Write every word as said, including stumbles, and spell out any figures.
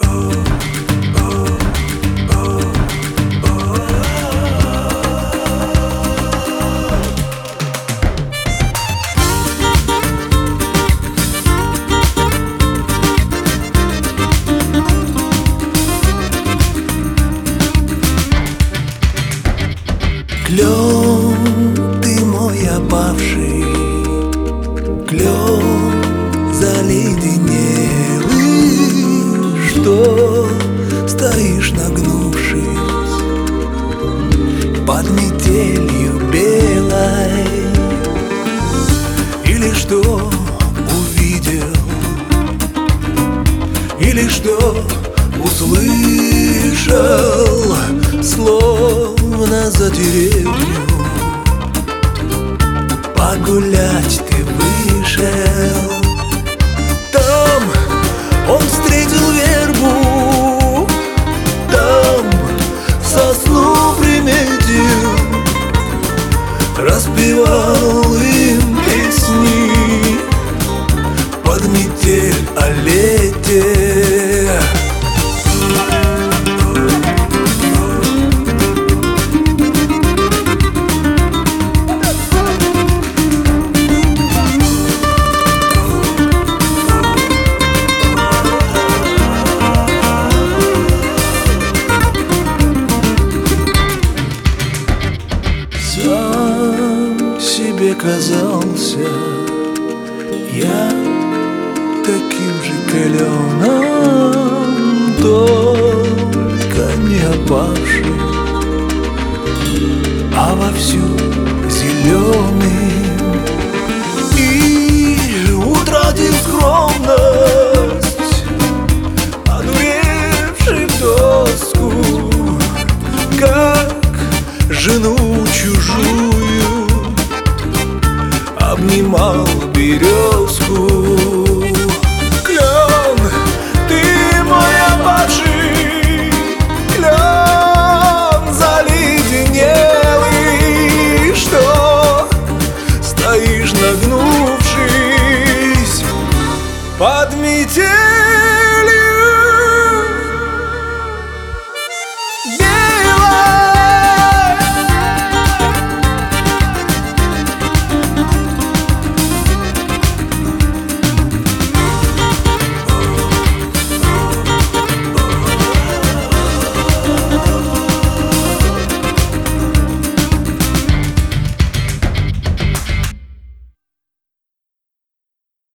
Клен, ты мой опавший, клен заледенелый, что стоишь нагнувшись под метелью белой. Или что увидел, или что услышал, словно за деревню погулять ты вышел. Там он встретил вербу, там сосну приметил, распевал им песни под метель о лете. Сам себе казался я таким же кленом, только не опавшим, а вовсю зеленым. И, утратив скромность, одуревший в доску, как жену чужую, обнимал березку. Клен, ты мой опавший, клен заледенелый, что стоишь нагнувшись под метель